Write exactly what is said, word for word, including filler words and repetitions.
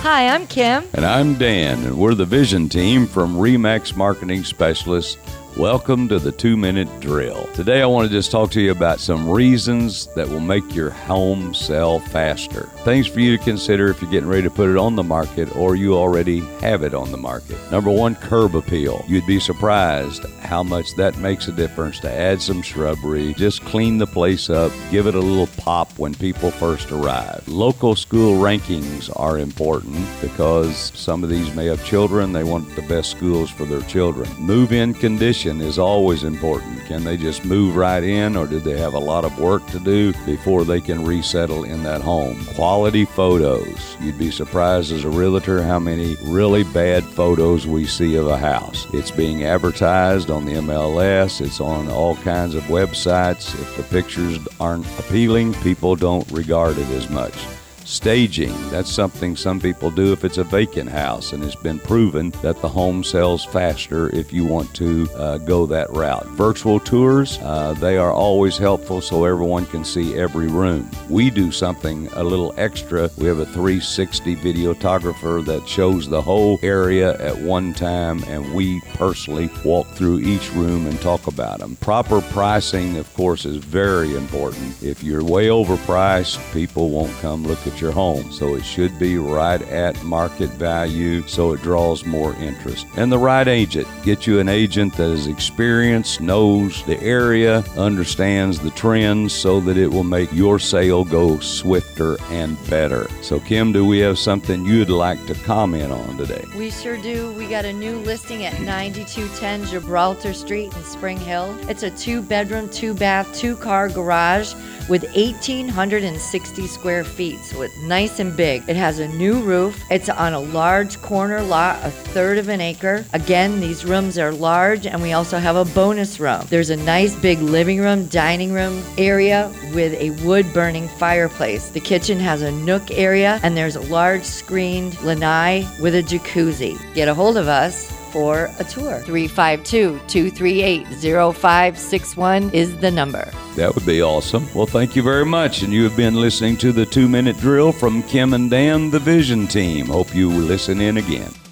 Hi, I'm Kim. And I'm Dan, and we're the Vision Team from RE/MAX Marketing Specialists. Welcome to the two-minute drill. Today I want to just talk to you about some reasons that will make your home sell faster. Things for you to consider if you're getting ready to put it on the market or you already have it on the market. Number one, curb appeal. You'd be surprised how much that makes a difference to add some shrubbery, just clean the place up, give it a little pop when people first arrive. Local school rankings are important because some of these may have children. They want the best schools for their children. Move-in condition is always important. Can they just move right in, or do they have a lot of work to do before they can resettle in that home? Quality photos. You'd be surprised as a realtor how many really bad photos we see of a house. It's being advertised on the M L S. It's on all kinds of websites. If the pictures aren't appealing, people don't regard it as much. Staging, that's something some people do if it's a vacant house, and it's been proven that the home sells faster if you want to uh, go that route. Virtual tours, uh, they are always helpful so everyone can see every room. We do something a little extra. We have a three sixty videographer that shows the whole area at one time, and we personally walk through each room and talk about them. Proper pricing, of course, is very important. If you're way overpriced, people won't come look at your home, so it should be right at market value so it draws more interest. And the right agent. Get you an agent that is experienced, knows the area, understands the trends so that it will make your sale go swifter and better. So Kim, do we have something you'd like to comment on today? We sure do. We got a new listing at ninety-two ten Gibraltar Street in Spring Hill. It's a two-bedroom, two-bath, two-car garage with one thousand eight hundred sixty square feet, so it's nice and big. It has a new roof. It's on a large corner lot, a third of an acre. Again, these rooms are large, and we also have a bonus room. There's a nice big living room, dining room area with a wood-burning fireplace. The kitchen has a nook area, and there's a large screened lanai with a jacuzzi. Get a hold of us for a tour. three five two, two three eight, zero five six one is the number. That would be awesome. Well, thank you very much. And you have been listening to the two-minute drill from Kim and Dan, the Vision Team. Hope you will listen in again.